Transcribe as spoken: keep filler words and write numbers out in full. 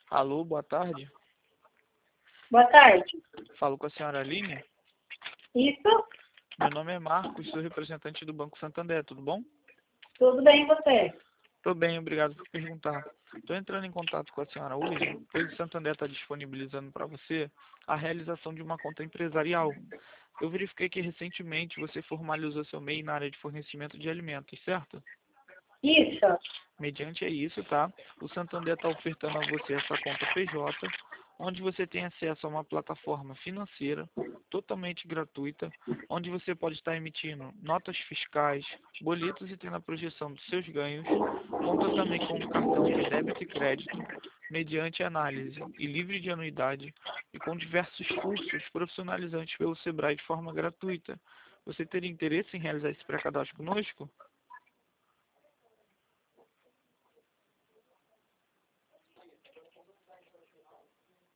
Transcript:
Alô, boa tarde. Boa tarde. Falo com a senhora Aline. Isso? Meu nome é Marcos, sou representante do Banco Santander, tudo bom? Tudo bem, e você? Tô bem, obrigado por perguntar. Estou entrando em contato com a senhora hoje, pois o Santander está disponibilizando para você a realização de uma conta empresarial. Eu verifiquei que recentemente você formalizou seu M E I na área de fornecimento de alimentos, certo? Isso. Mediante isso, tá? O Santander está ofertando a você essa conta P J, onde você tem acesso a uma plataforma financeira totalmente gratuita, onde você pode estar emitindo notas fiscais, boletos e tendo a projeção dos seus ganhos. Conta também com um cartão de débito e crédito, mediante análise e livre de anuidade, e com diversos cursos profissionalizantes pelo Sebrae de forma gratuita. Você teria interesse em realizar esse pré-cadastro conosco?